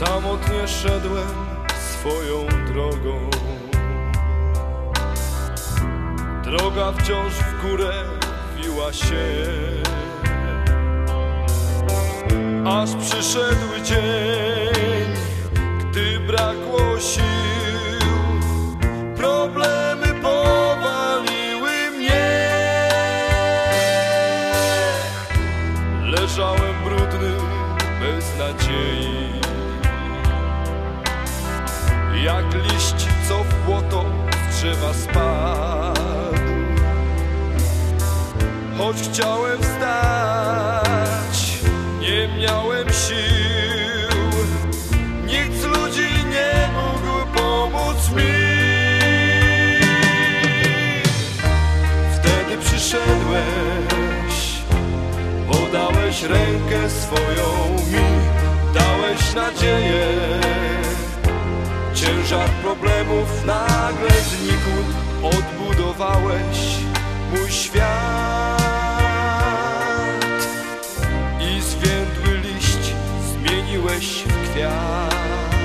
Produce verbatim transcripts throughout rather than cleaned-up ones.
Samotnie szedłem swoją drogą. Droga wciąż w górę wiła się, aż przyszedł dzień, gdy brakło sił. Problemy powaliły mnie. Leżałem brudny, bez nadziei, jak liść, co w błoto z drzewa spadł. Choć chciałem wstać, nie miałem sił. Nikt z ludzi nie mógł pomóc mi. Wtedy przyszedłeś, podałeś rękę swoją mi, dałeś nadzieję. Ciężar problemów nagle znikł, odbudowałeś mój świat i zwiędły liść zmieniłeś w kwiat.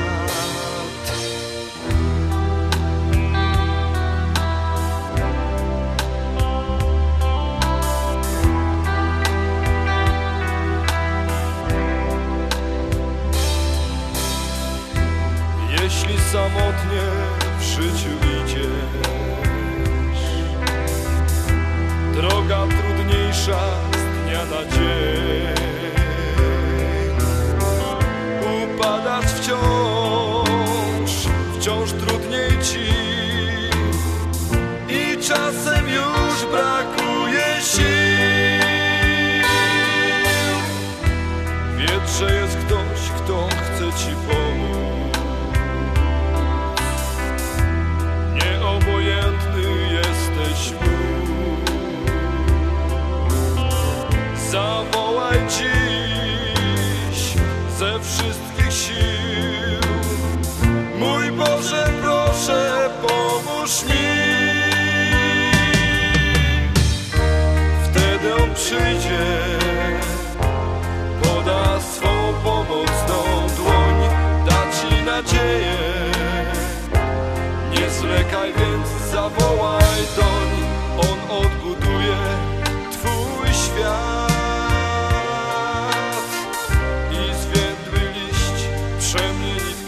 Jeśli samotnie w życiu idziesz, droga trudniejsza z dnia na dzień, upadasz wciąż, wciąż trudniej ci i czasem już brakuje sił. W wietrze jest ktoś, kto chce ci pomóc. Nieobojętny jesteś mu. Zawołaj dziś ze wszystkich sił. Mój Boże, proszę, pomóż mi. Wtedy On przyjdzie, poda swą pomocną dłoń, da ci nadzieję. Nie zwlekaj więc, zawołaj doń. On odbuduje twój świat i zwiędły liść przemieni